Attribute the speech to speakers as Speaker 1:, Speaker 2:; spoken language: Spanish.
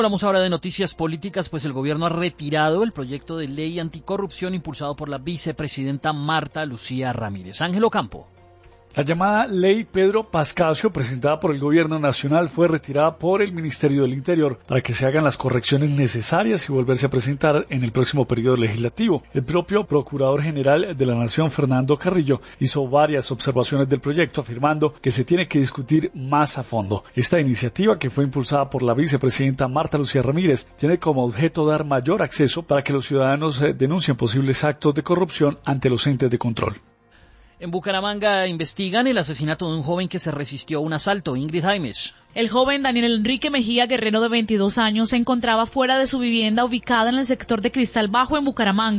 Speaker 1: Hablamos ahora de noticias políticas, pues el gobierno ha retirado el proyecto de ley anticorrupción impulsado por la vicepresidenta Marta Lucía Ramírez. Ángel Ocampo.
Speaker 2: La llamada Ley Pedro Pascasio, presentada por el Gobierno Nacional, fue retirada por el Ministerio del Interior para que se hagan las correcciones necesarias y volverse a presentar en el próximo periodo legislativo. El propio Procurador General de la Nación, Fernando Carrillo, hizo varias observaciones del proyecto, afirmando que se tiene que discutir más a fondo. Esta iniciativa, que fue impulsada por la vicepresidenta Marta Lucía Ramírez, tiene como objeto dar mayor acceso para que los ciudadanos denuncien posibles actos de corrupción ante los entes de control.
Speaker 1: En Bucaramanga investigan el asesinato de un joven que se resistió a un asalto. Ingrid Jaimes.
Speaker 3: El joven Daniel Enrique Mejía Guerrero, de 22 años, se encontraba fuera de su vivienda ubicada en el sector de Cristal Bajo, en Bucaramanga.